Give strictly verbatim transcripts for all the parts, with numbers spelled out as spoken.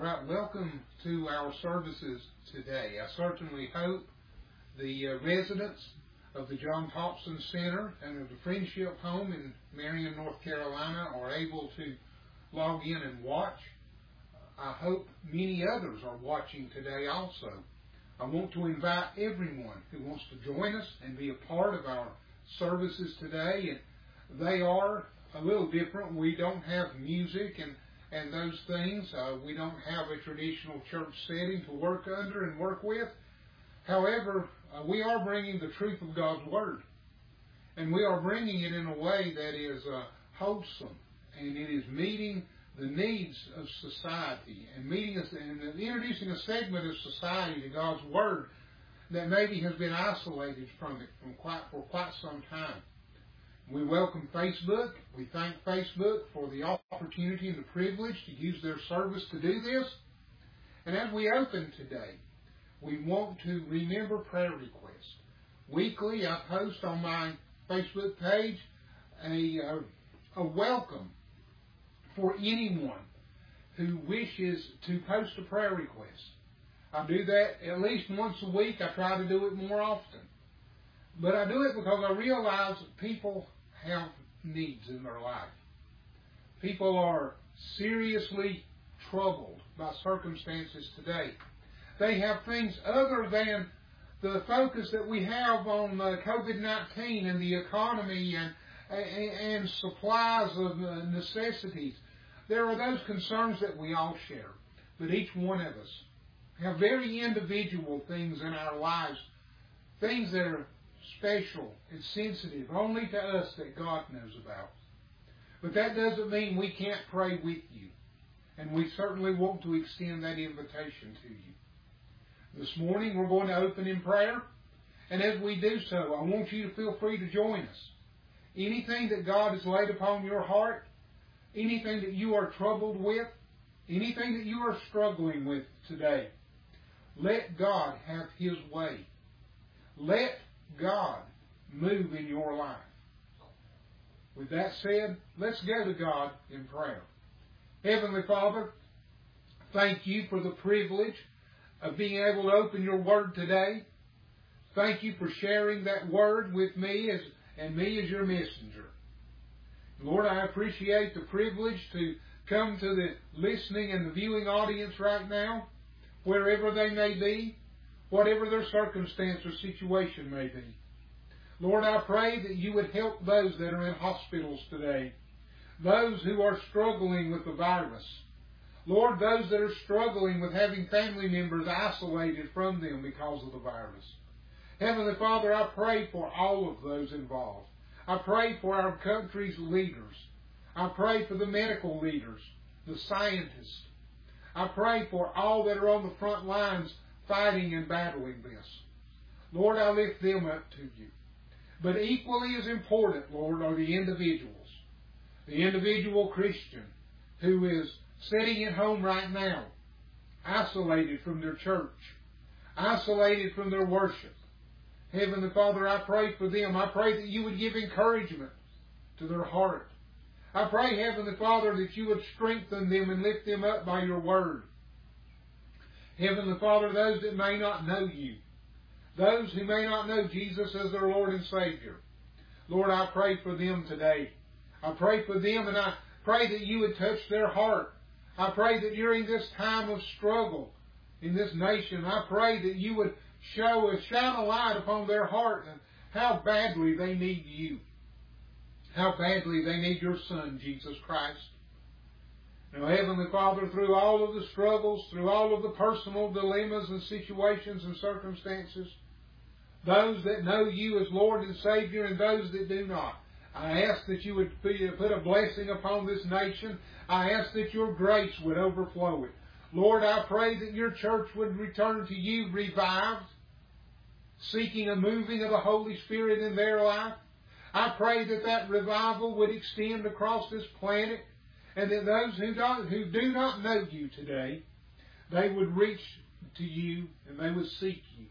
right, welcome to our services today. I certainly hope the uh, residents of the John Thompson Center and of the Friendship Home in Marion, North Carolina are able to log in and watch. I hope many others are watching today also. I want to invite everyone who wants to join us and be a part of our services today. And they are a little different. We don't have music and, and those things. Uh, we don't have a traditional church setting to work under and work with. However, uh, we are bringing the truth of God's Word. And we are bringing it in a way that is uh, wholesome. And it is meeting the needs of society and meeting us and introducing a segment of society to God's Word that maybe has been isolated from it from quite, for quite some time. We welcome Facebook. We thank Facebook for the opportunity and the privilege to use their service to do this. And as we open today, we want to remember prayer requests. Weekly, I post on my Facebook page a, a, a welcome for anyone who wishes to post a prayer request. I do that at least once a week. I try to do it more often. But I do it because I realize that people have needs in their life. People are seriously troubled by circumstances today. They have things other than the focus that we have on uh, COVID nineteen and the economy and, and, and supplies of uh, necessities. There are those concerns that we all share, but each one of us have very individual things in our lives, things that are special and sensitive only to us that God knows about. But that doesn't mean we can't pray with you, and we certainly want to extend that invitation to you. This morning we're going to open in prayer, and as we do so, I want you to feel free to join us. Anything that God has laid upon your heart, anything that you are troubled with, anything that you are struggling with today, let God have His way. Let God move in your life. With that said, let's go to God in prayer. Heavenly Father, thank you for the privilege of being able to open your Word today. Thank you for sharing that Word with me as, and me as your messenger. Lord, I appreciate the privilege to come to the listening and the viewing audience right now, wherever they may be, whatever their circumstance or situation may be. Lord, I pray that you would help those that are in hospitals today, those who are struggling with the virus. Lord, those that are struggling with having family members isolated from them because of the virus. Heavenly Father, I pray for all of those involved. I pray for our country's leaders. I pray for the medical leaders, the scientists. I pray for all that are on the front lines fighting and battling this. Lord, I lift them up to you. But equally as important, Lord, are the individuals. The individual Christian who is sitting at home right now, isolated from their church, isolated from their worship. Heavenly Father, I pray for them. I pray that you would give encouragement to their heart. I pray, Heavenly Father, that you would strengthen them and lift them up by your word. Heavenly Father, those that may not know you, those who may not know Jesus as their Lord and Savior, Lord, I pray for them today. I pray for them, and I pray that you would touch their heart. I pray that during this time of struggle in this nation, I pray that you would show us, shine a light upon their heart and how badly they need you. How badly they need your Son, Jesus Christ. Now, Heavenly Father, through all of the struggles, through all of the personal dilemmas and situations and circumstances, those that know you as Lord and Savior and those that do not, I ask that you would put a blessing upon this nation. I ask that your grace would overflow it. Lord, I pray that your church would return to you revived, seeking a moving of the Holy Spirit in their life. I pray that that revival would extend across this planet, and that those who don't, who do not know you today, they would reach to you and they would seek you.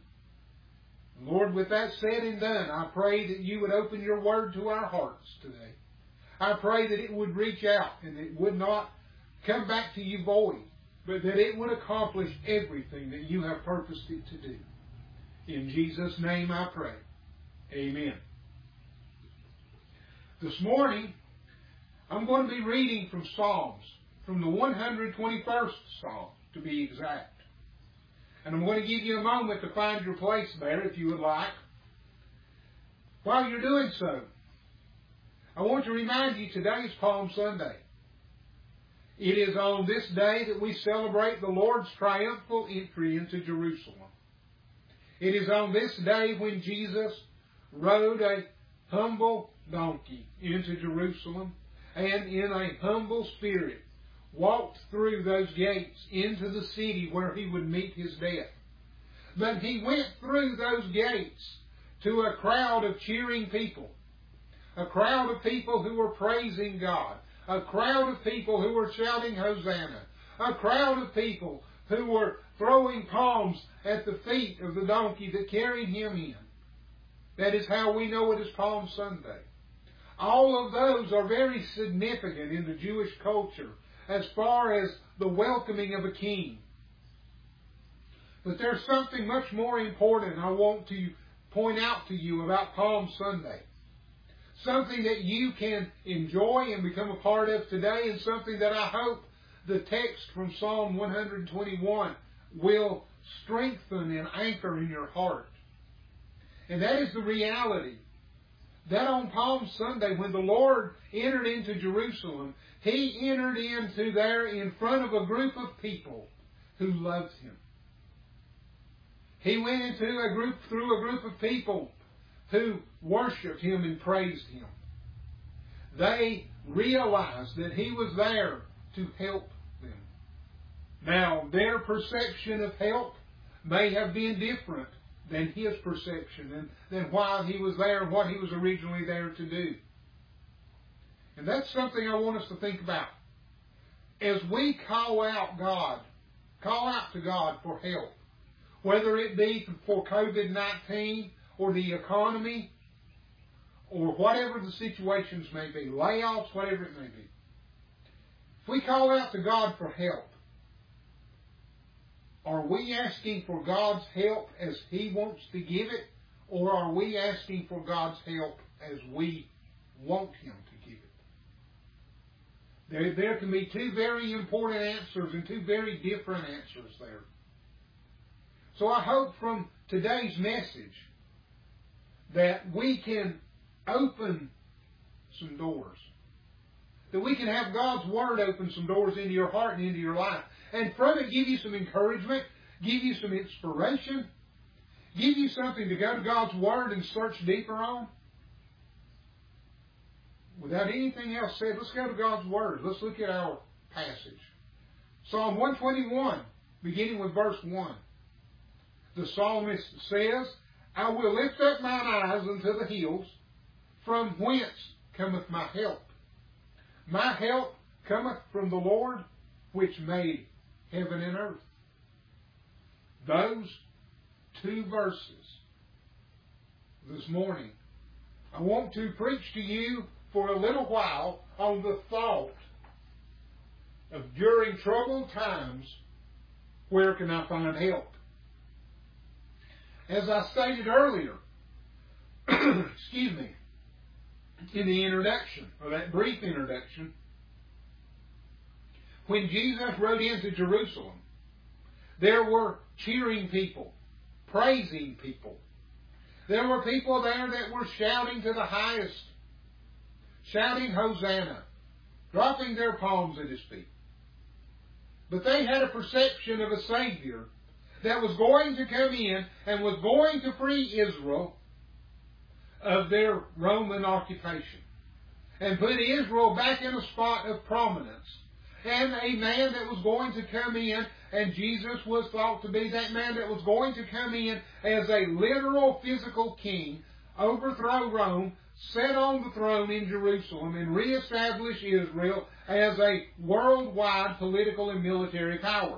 Lord, with that said and done, I pray that you would open your word to our hearts today. I pray that it would reach out and it would not come back to you void, but that it would accomplish everything that you have purposed it to do. In Jesus' name I pray. Amen. This morning, I'm going to be reading from Psalms, from the one hundred twenty-first Psalm, to be exact. And I'm going to give you a moment to find your place there, if you would like. While you're doing so, I want to remind you today is Palm Sunday. It is on this day that we celebrate the Lord's triumphal entry into Jerusalem. It is on this day when Jesus rode a humble donkey into Jerusalem and in a humble spirit walked through those gates into the city where he would meet his death. But he went through those gates to a crowd of cheering people, a crowd of people who were praising God, a crowd of people who were shouting Hosanna, a crowd of people who were throwing palms at the feet of the donkey that carried him in. That is how we know it is Palm Sunday. All of those are very significant in the Jewish culture as far as the welcoming of a king. But there's something much more important I want to point out to you about Palm Sunday. Something that you can enjoy and become a part of today, and something that I hope the text from Psalm one hundred twenty-one will strengthen and anchor in your heart. And that is the reality that on Palm Sunday, when the Lord entered into Jerusalem, He entered into there in front of a group of people who loved Him. He went into a group, through a group of people who worshiped Him and praised Him. They realized that He was there to help them. Now, their perception of help may have been different than His perception and than why He was there and what He was originally there to do. And that's something I want us to think about. As we call out God, call out to God for help, whether it be for COVID nineteen or the economy or whatever the situations may be, layoffs, whatever it may be. If we call out to God for help, are we asking for God's help as He wants to give it, or are we asking for God's help as we want Him to give it? There, there can be two very important answers and two very different answers there. So I hope from today's message that we can open some doors. That we can have God's Word open some doors into your heart and into your life. And from it give you some encouragement, give you some inspiration, give you something to go to God's Word and search deeper on. Without anything else said, let's go to God's Word. Let's look at our passage. Psalm one twenty-one, beginning with verse one. The psalmist says, I will lift up mine eyes unto the hills, from whence cometh my help. My help cometh from the Lord, which made heaven and earth. Those two verses this morning, I want to preach to you for a little while on the thought of during troubled times, where can I find help? As I stated earlier, excuse me, in the introduction, or that brief introduction, when Jesus rode into Jerusalem, there were cheering people, praising people. There were people there that were shouting to the highest, shouting Hosanna, dropping their palms at His feet. But they had a perception of a Savior that was going to come in and was going to free Israel of their Roman occupation and put Israel back in a spot of prominence. And a man that was going to come in, and Jesus was thought to be that man that was going to come in as a literal physical king, overthrow Rome, sit on the throne in Jerusalem, and reestablish Israel as a worldwide political and military power.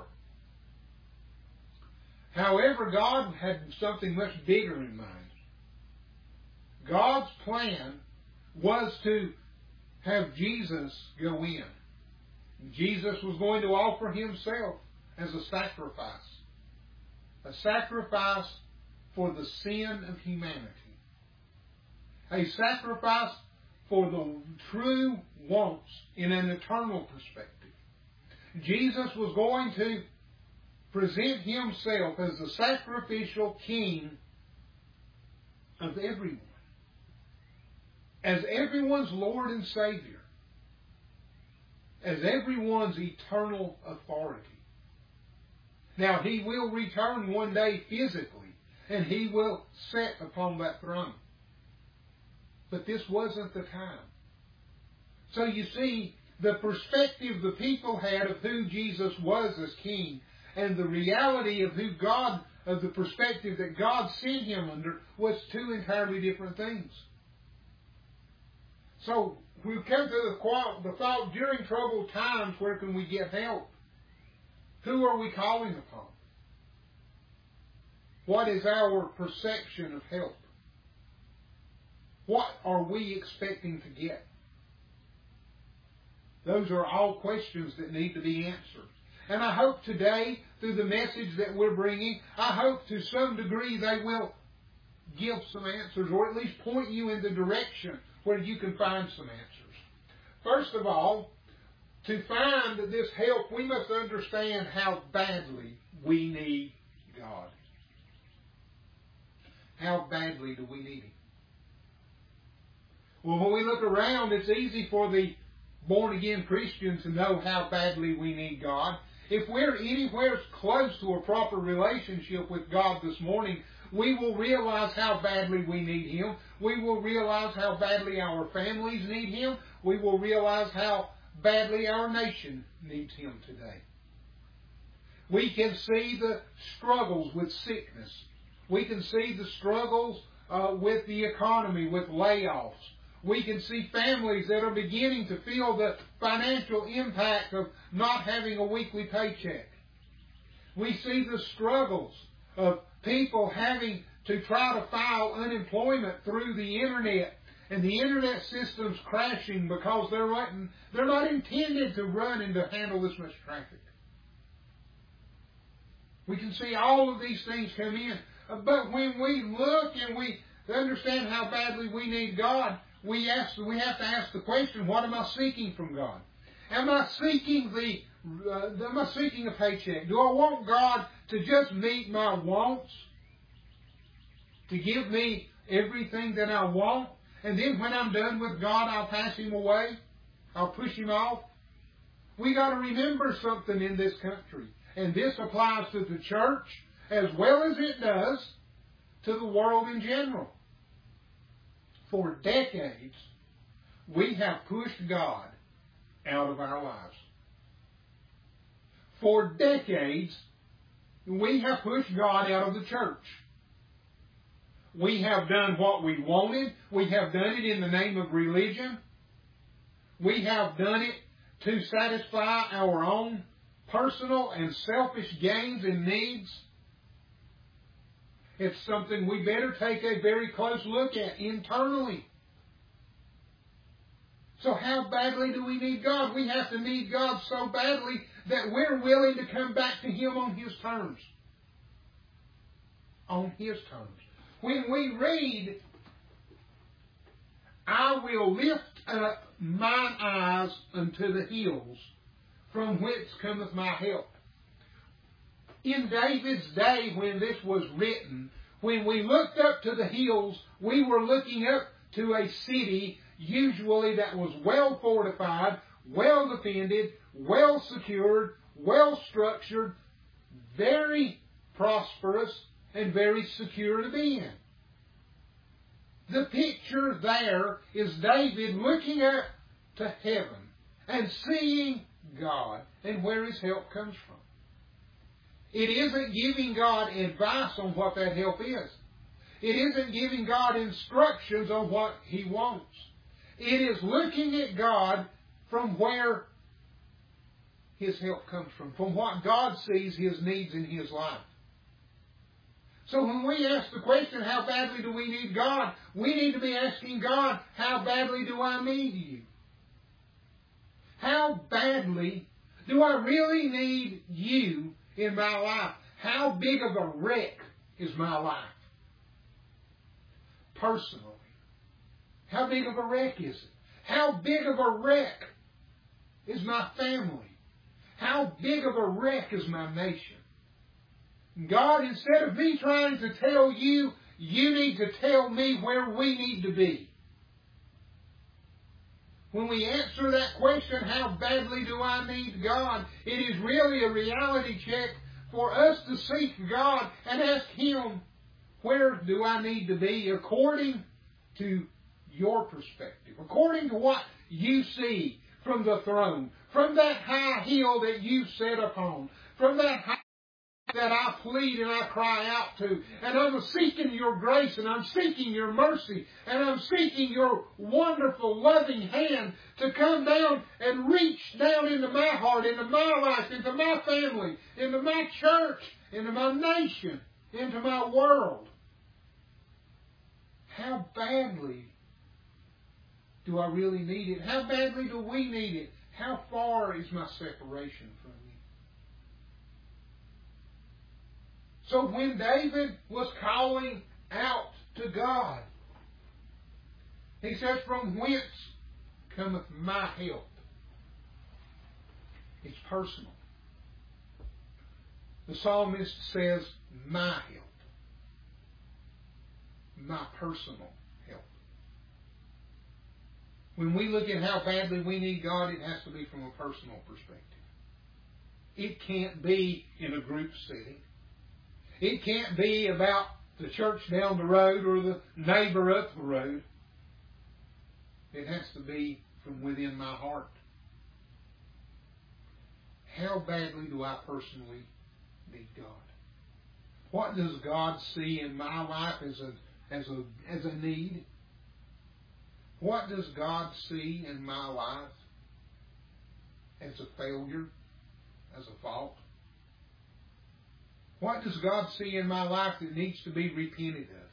However, God had something much bigger in mind. God's plan was to have Jesus go in. Jesus was going to offer Himself as a sacrifice. A sacrifice for the sin of humanity. A sacrifice for the true wants in an eternal perspective. Jesus was going to present Himself as the sacrificial King of everyone. As everyone's Lord and Savior. As everyone's eternal authority. Now, He will return one day physically, and He will sit upon that throne. But this wasn't the time. So you see, the perspective the people had of who Jesus was as King, and the reality of who God, of the perspective that God sent Him under, was two entirely different things. So, we come to the, the thought, during troubled times, where can we get help? Who are we calling upon? What is our perception of help? What are we expecting to get? Those are all questions that need to be answered. And I hope today, through the message that we're bringing, I hope to some degree they will give some answers, or at least point you in the direction where you can find some answers. First of all, to find this help, we must understand how badly we need God. How badly do we need Him? Well, when we look around, it's easy for the born-again Christian to know how badly we need God. If we're anywhere close to a proper relationship with God this morning, we will realize how badly we need Him. We will realize how badly our families need Him. We will realize how badly our nation needs Him today. We can see the struggles with sickness. We can see the struggles uh, with the economy, with layoffs. We can see families that are beginning to feel the financial impact of not having a weekly paycheck. We see the struggles of people having to try to file unemployment through the internet, and the internet systems crashing because they're not, they're not intended to run and to handle this much traffic. We can see all of these things come in. But when we look and we understand how badly we need God, we ask, we have to ask the question, what am I seeking from God? Am I seeking the, uh, am I seeking a paycheck? Do I want God to just meet my wants? To give me everything that I want? And then when I'm done with God, I'll pass Him away? I'll push Him off? We got to remember something in this country. And this applies to the church as well as it does to the world in general. For decades, we have pushed God out of our lives. For decades, we have pushed God out of the church. We have done what we wanted. We have done it in the name of religion. We have done it to satisfy our own personal and selfish gains and needs. It's something we better take a very close look at internally. So how badly do we need God? We have to need God so badly that we're willing to come back to Him on His terms. On His terms. When we read, I will lift up mine eyes unto the hills, from whence cometh my help. In David's day when this was written, when we looked up to the hills, we were looking up to a city usually that was well fortified, well defended, well secured, well structured, very prosperous, and very secure to be in. The picture there is David looking up to heaven and seeing God and where His help comes from. It isn't giving God advice on what that help is. It isn't giving God instructions on what He wants. It is looking at God from where His help comes from, from what God sees His needs in His life. So when we ask the question, how badly do we need God? We need to be asking God, how badly do I need You? How badly do I really need You in my life? How big of a wreck is my life? Personally. How big of a wreck is it? How big of a wreck is my family? How big of a wreck is my nation? God, instead of me trying to tell you, you need to tell me where we need to be. When we answer that question, how badly do I need God? It is really a reality check for us to seek God and ask Him, where do I need to be according to your perspective, according to what you see from the throne, from that high hill that you set upon, from that high that I plead and I cry out to. And I'm seeking your grace and I'm seeking your mercy and I'm seeking your wonderful loving hand to come down and reach down into my heart, into my life, into my family, into my church, into my nation, into my world. How badly do I really need it? How badly do we need it? How far is my separation from you? So when David was calling out to God, he says, from whence cometh my help? It's personal. The psalmist says, my help. My personal help. When we look at how badly we need God, it has to be from a personal perspective. It can't be in a group setting. It can't be about the church down the road or the neighbor up the road. It has to be from within my heart. How badly do I personally need God? What does God see in my life as a as a as a need? What does God see in my life as a failure, as a fault? What does God see in my life that needs to be repented of?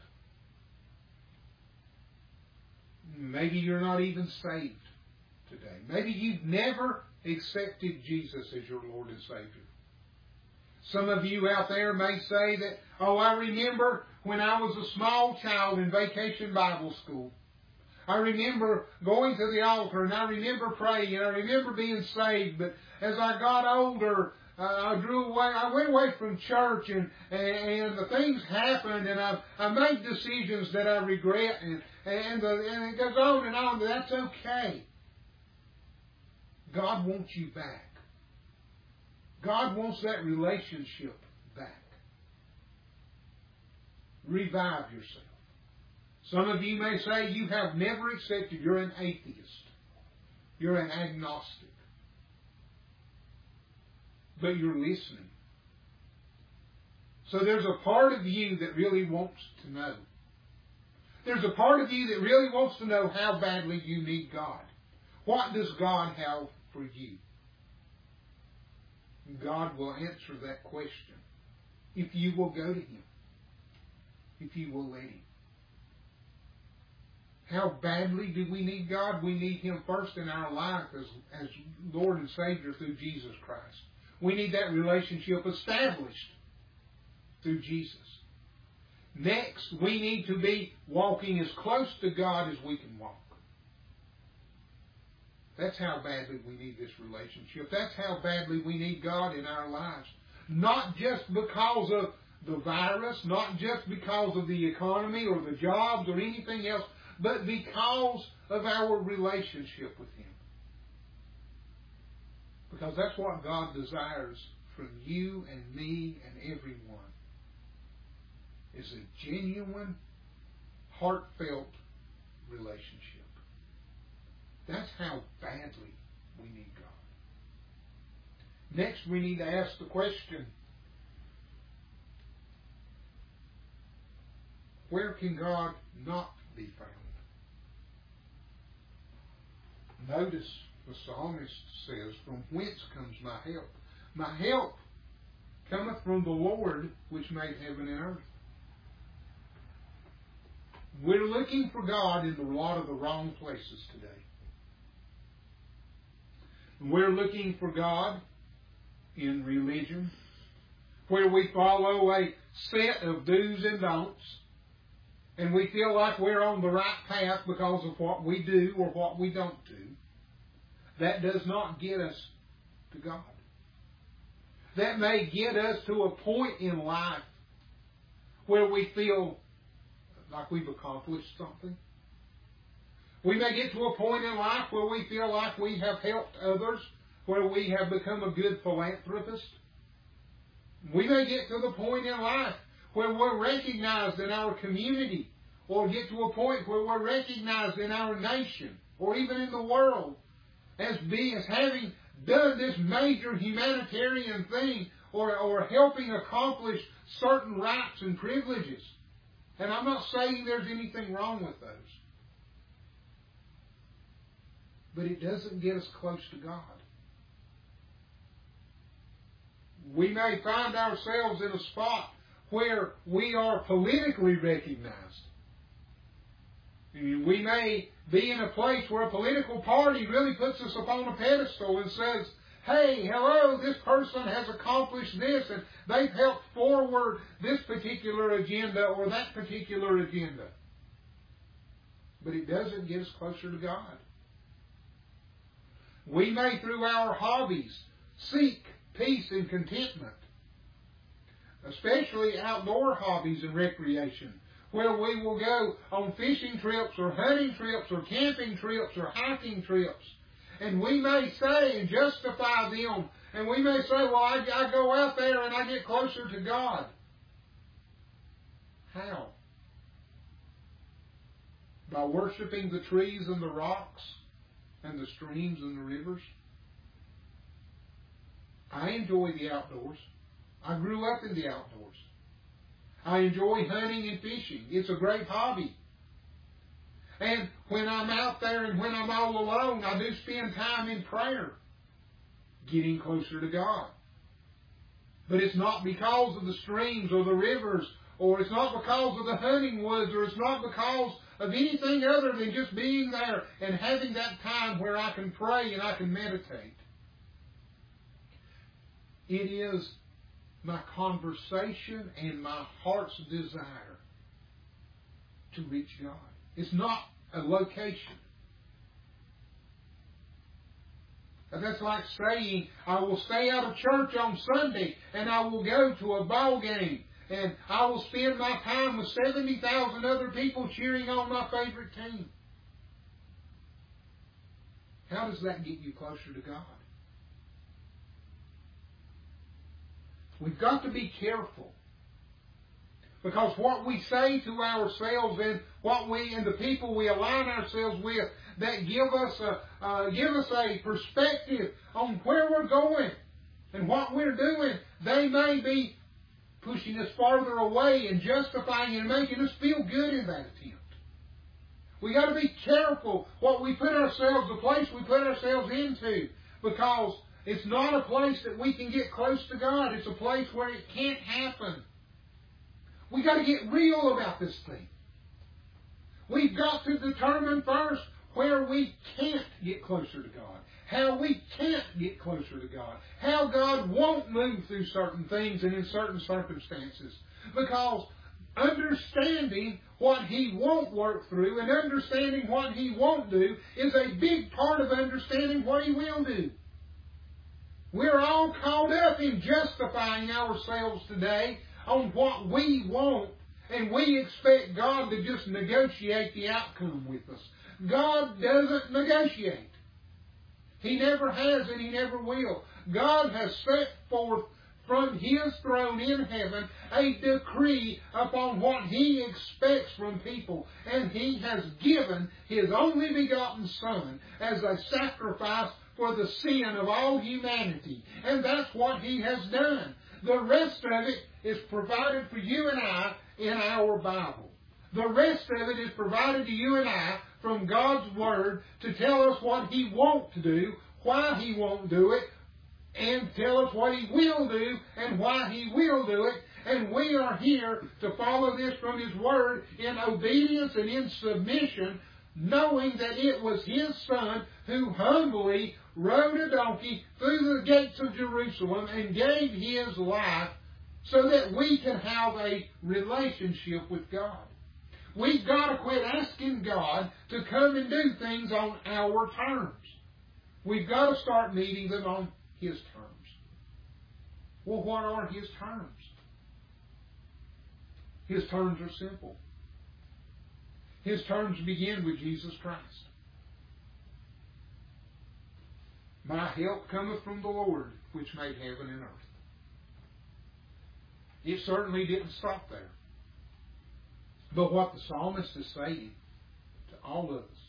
Maybe you're not even saved today. Maybe you've never accepted Jesus as your Lord and Savior. Some of you out there may say that, oh, I remember when I was a small child in Vacation Bible School. I remember going to the altar and I remember praying and I remember being saved. But as I got older, uh, I drew away. I went away from church and and, and the things happened and I I made decisions that I regret and and, the, and it goes on and on. But that's okay. God wants you back. God wants that relationship back. Revive yourself. Some of you may say you have never accepted. You're an atheist. You're an agnostic. But you're listening. So there's a part of you that really wants to know. There's a part of you that really wants to know how badly you need God. What does God have for you? God will answer that question if you will go to Him. If you will let Him. How badly do we need God? We need Him first in our life as, as Lord and Savior through Jesus Christ. We need that relationship established through Jesus. Next, we need to be walking as close to God as we can walk. That's how badly we need this relationship. That's how badly we need God in our lives. Not just because of the virus, not just because of the economy or the jobs or anything else, but because of our relationship with Him. Because that's what God desires from you and me and everyone. Is a genuine, heartfelt relationship. That's how badly we need God. Next, we need to ask the question, where can God not be found? Notice the psalmist says, from whence comes my help? My help cometh from the Lord which made heaven and earth. We're looking for God in a lot of the wrong places today. We're looking for God in religion. where we follow a set of do's and don'ts, and we feel like we're on the right path because of what we do or what we don't do. That does not get us to God. That may get us to a point in life where we feel like we've accomplished something. We may get to a point in life where we feel like we have helped others, where we have become a good philanthropist. We may get to the point in life where we're recognized in our community, or get to a point where we're recognized in our nation, or even in the world, as being, as having done this major humanitarian thing, or, or helping accomplish certain rights and privileges. And I'm not saying there's anything wrong with those. But it doesn't get us close to God. We may find ourselves in a spot where we are politically recognized. We may be in a place where a political party really puts us upon a pedestal and says, hey, hello, this person has accomplished this and they've helped forward this particular agenda or that particular agenda. But it doesn't get us closer to God. We may, through our hobbies, seek peace and contentment, especially outdoor hobbies and recreation, where we will go on fishing trips or hunting trips or camping trips or hiking trips. And we may say and justify them, and we may say, well, I, I go out there and I get closer to God. How? By worshiping the trees and the rocks and the streams and the rivers? I enjoy the outdoors. I grew up in the outdoors. I enjoy hunting and fishing. It's a great hobby. And when I'm out there and when I'm all alone, I do spend time in prayer, getting closer to God. But it's not because of the streams or the rivers, or it's not because of the hunting woods, or it's not because of anything other than just being there and having that time where I can pray and I can meditate. It is my conversation and my heart's desire to reach God. It's not a location. And that's like saying, I will stay out of church on Sunday and I will go to a ball game and I will spend my time with seventy thousand other people cheering on my favorite team. How does that get you closer to God? We've got to be careful. Because what we say to ourselves and what we and the people we align ourselves with, that give us a uh, give us a perspective on where we're going and what we're doing, they may be pushing us farther away and justifying and making us feel good in that attempt. We got to be careful what we put ourselves, the place we put ourselves into, because it's not a place that we can get close to God. It's a place where it can't happen. We got to get real about this thing. We've got to determine first where we can't get closer to God. How we can't get closer to God. How God won't move through certain things and in certain circumstances. Because understanding what He won't work through and understanding what He won't do is a big part of understanding what He will do. We're all caught up in justifying ourselves today on what we want, and we expect God to just negotiate the outcome with us. God doesn't negotiate. He never has and He never will. God has set forth from His throne in heaven a decree upon what He expects from people, and He has given His only begotten Son as a sacrifice for the sin of all humanity. And that's what He has done. The rest of it is provided for you and I in our Bible. The rest of it is provided to you and I from God's Word to tell us what He won't do, why He won't do it, and tell us what He will do and why He will do it. And we are here to follow this from His Word in obedience and in submission, knowing that it was His Son who humbly rode a donkey through the gates of Jerusalem and gave His life so that we can have a relationship with God. We've got to quit asking God to come and do things on our terms. We've got to start meeting them on His terms. Well, what are His terms? His terms are simple. His terms begin with Jesus Christ. My help cometh from the Lord, which made heaven and earth. It certainly didn't stop there. But what the psalmist is saying to all of us,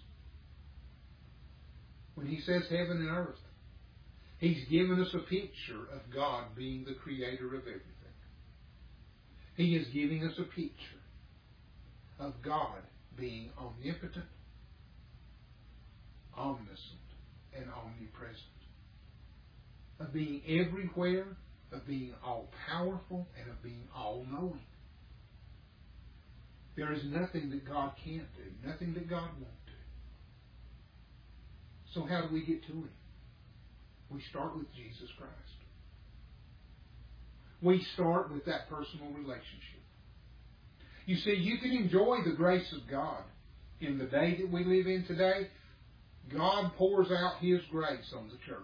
when he says heaven and earth, he's given us a picture of God being the creator of everything. He is giving us a picture of God being omnipotent, omniscient, and omnipresent. Of being everywhere, of being all-powerful, and of being all-knowing. There is nothing that God can't do, nothing that God won't do. So how do we get to Him? We start with Jesus Christ. We start with that personal relationship. You see, you can enjoy the grace of God in the day that we live in today. God pours out His grace on the church.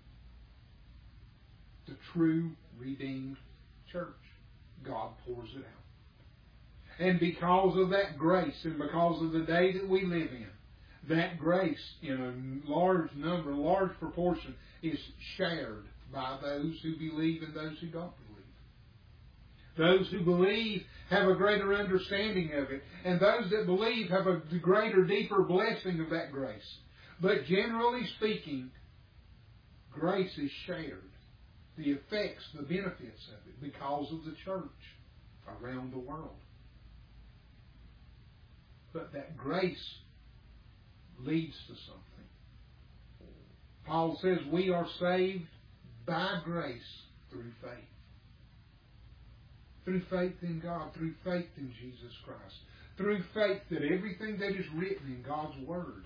The true, redeemed church. God pours it out. And because of that grace, and because of the day that we live in, that grace, in a large number, large proportion, is shared by those who believe and those who don't believe. Those who believe have a greater understanding of it, and those that believe have a greater, deeper blessing of that grace. But generally speaking, grace is shared. The effects, the benefits of it, because of the church around the world. But that grace leads to something. Paul says we are saved by grace through faith. Through faith in God, through faith in Jesus Christ. Through faith that everything that is written in God's Word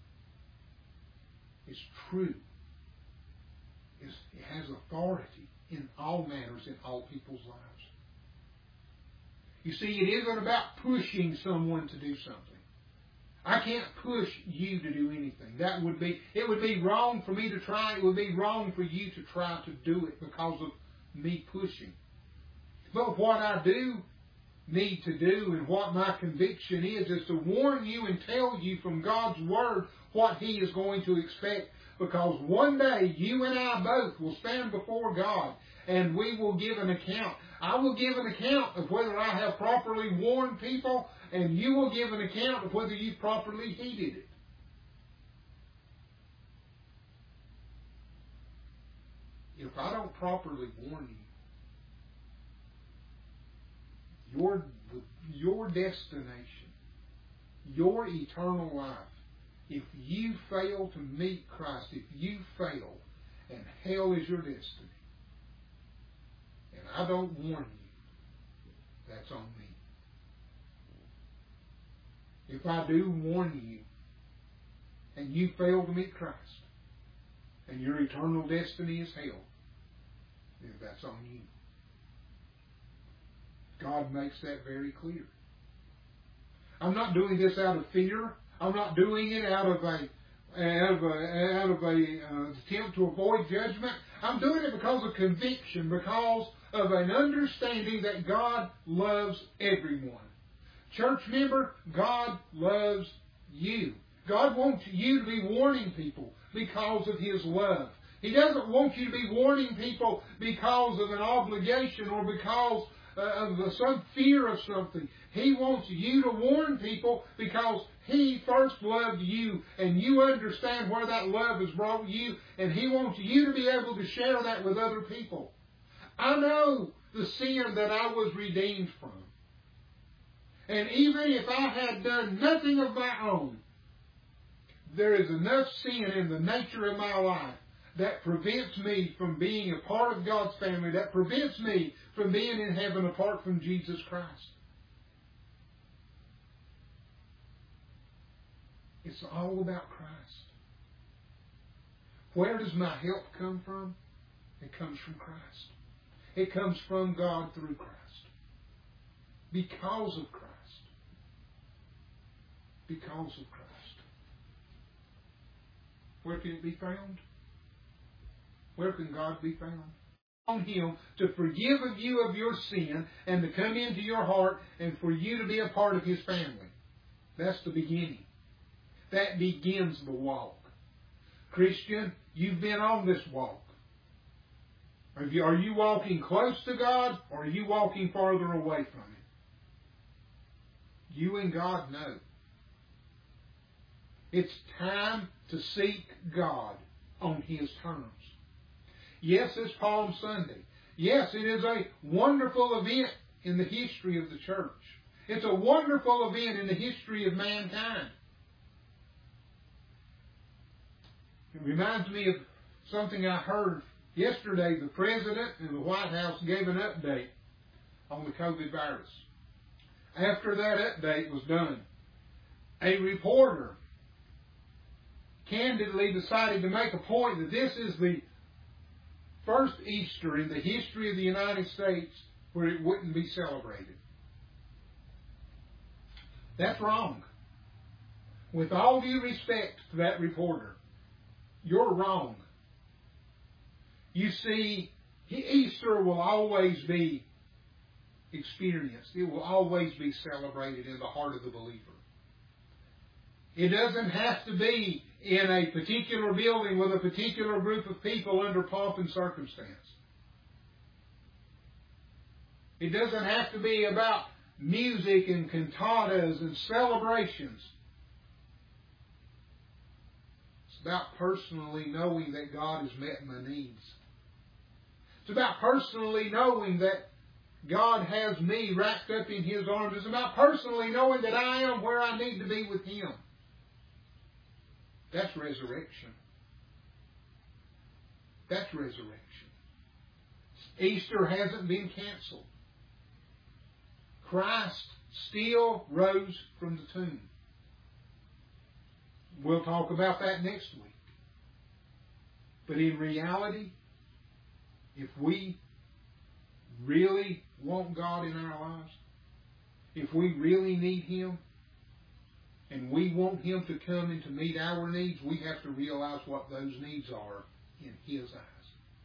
is true. Is, it has authority in all matters, in all people's lives. You see, it isn't about pushing someone to do something. I can't push you to do anything. That would be, it would be wrong for me to try. It would be wrong for you to try to do it because of me pushing. But what I do need to do, and what my conviction is, is to warn you and tell you from God's Word what He is going to expect. Because one day, you and I both will stand before God, and we will give an account. I will give an account of whether I have properly warned people, and you will give an account of whether you properly heeded it. If I don't properly warn you, your, your destination, your eternal life, if you fail to meet Christ, if you fail, and hell is your destiny, and I don't warn you, that's on me. If I do warn you, and you fail to meet Christ, and your eternal destiny is hell, then that's on you. God makes that very clear. I'm not doing this out of fear. I'm not doing it out of a out of a, out of a uh, attempt to avoid judgment. I'm doing it because of conviction, because of an understanding that God loves everyone. Church member, God loves you. God wants you to be warning people because of His love. He doesn't want you to be warning people because of an obligation or because uh, of some fear of something. He wants you to warn people because He first loved you, and you understand where that love has brought you, and He wants you to be able to share that with other people. I know the sin that I was redeemed from. And even if I had done nothing of my own, there is enough sin in the nature of my life that prevents me from being a part of God's family, that prevents me from being in heaven apart from Jesus Christ. It's all about Christ. Where does my help come from? It comes from Christ. It comes from God through Christ. Because of Christ. Because of Christ. Where can it be found? Where can God be found? On Him to forgive of you of your sin and to come into your heart and for you to be a part of His family. That's the beginning. That begins the walk. Christian, you've been on this walk. Are you, are you walking close to God or are you walking farther away from Him? You and God know. It's time to seek God on His terms. Yes, it's Palm Sunday. Yes, it is a wonderful event in the history of the church. It's a wonderful event in the history of mankind. It reminds me of something I heard yesterday. The President and the White House gave an update on the COVID virus. After that update was done, a reporter candidly decided to make a point that this is the first Easter in the history of the United States where it wouldn't be celebrated. That's wrong. With all due respect to that reporter, you're wrong. You see, Easter will always be experienced. It will always be celebrated in the heart of the believer. It doesn't have to be in a particular building with a particular group of people under pomp and circumstance. It doesn't have to be about music and cantatas and celebrations. It's about personally knowing that God has met my needs. It's about personally knowing that God has me wrapped up in His arms. It's about personally knowing that I am where I need to be with Him. That's resurrection. That's resurrection. Easter hasn't been canceled. Christ still rose from the tomb. We'll talk about that next week. But in reality, if we really want God in our lives, if we really need Him, and we want Him to come and to meet our needs, we have to realize what those needs are in His eyes.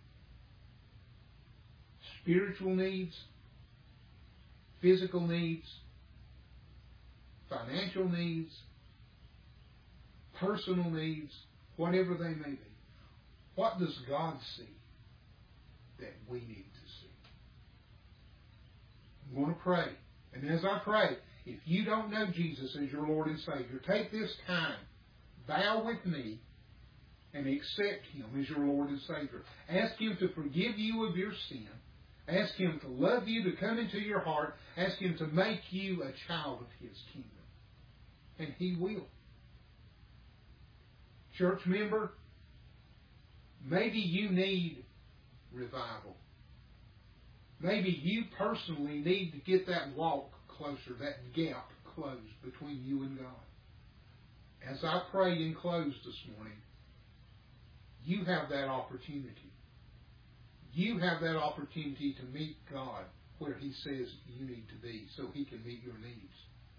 Spiritual needs, physical needs, financial needs, personal needs, whatever they may be. What does God see that we need to see? I'm going to pray. And as I pray, if you don't know Jesus as your Lord and Savior, take this time, bow with me, and accept Him as your Lord and Savior. Ask Him to forgive you of your sin. Ask Him to love you, to come into your heart. Ask Him to make you a child of His kingdom. And He will. Church member, maybe you need revival. Maybe you personally need to get that walk closer, that gap closed between you and God. As I pray and close this morning, you have that opportunity. You have that opportunity to meet God where He says you need to be so He can meet your needs.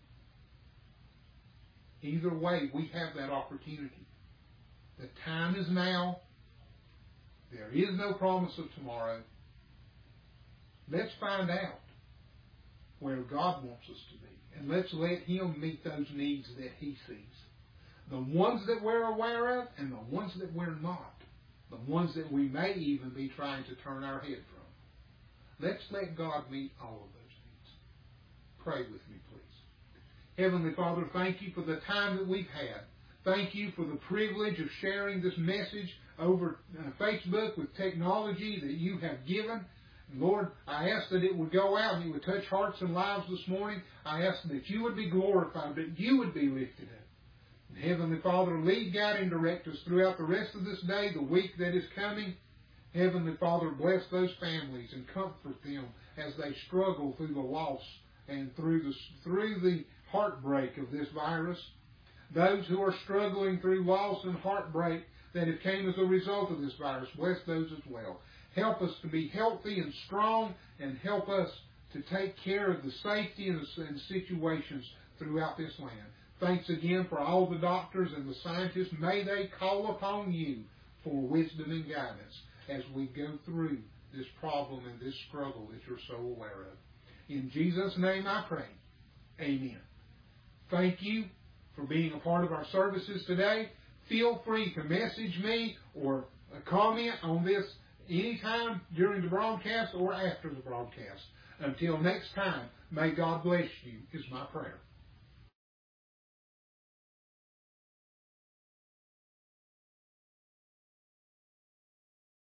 Either way, we have that opportunity. The time is now. There is no promise of tomorrow. Let's find out where God wants us to be. And let's let Him meet those needs that He sees. The ones that we're aware of and the ones that we're not. The ones that we may even be trying to turn our head from. Let's let God meet all of those needs. Pray with me, please. Heavenly Father, thank You for the time that we've had. Thank You for the privilege of sharing this message over uh, Facebook with technology that You have given. Lord, I ask that it would go out and it would touch hearts and lives this morning. I ask that You would be glorified, that You would be lifted up. And Heavenly Father, lead, guide, and direct us throughout the rest of this day, the week that is coming. Heavenly Father, bless those families and comfort them as they struggle through the loss and through the, through the heartbreak of this virus. Those who are struggling through loss and heartbreak that have came as a result of this virus, bless those as well. Help us to be healthy and strong, and help us to take care of the safety and the situations throughout this land. Thanks again for all the doctors and the scientists. May they call upon you for wisdom and guidance as we go through this problem and this struggle that you're so aware of. In Jesus' name I pray. Amen. Thank you for being a part of our services today. Feel free to message me or comment on this anytime during the broadcast or after the broadcast. Until next time, may God bless you is my prayer.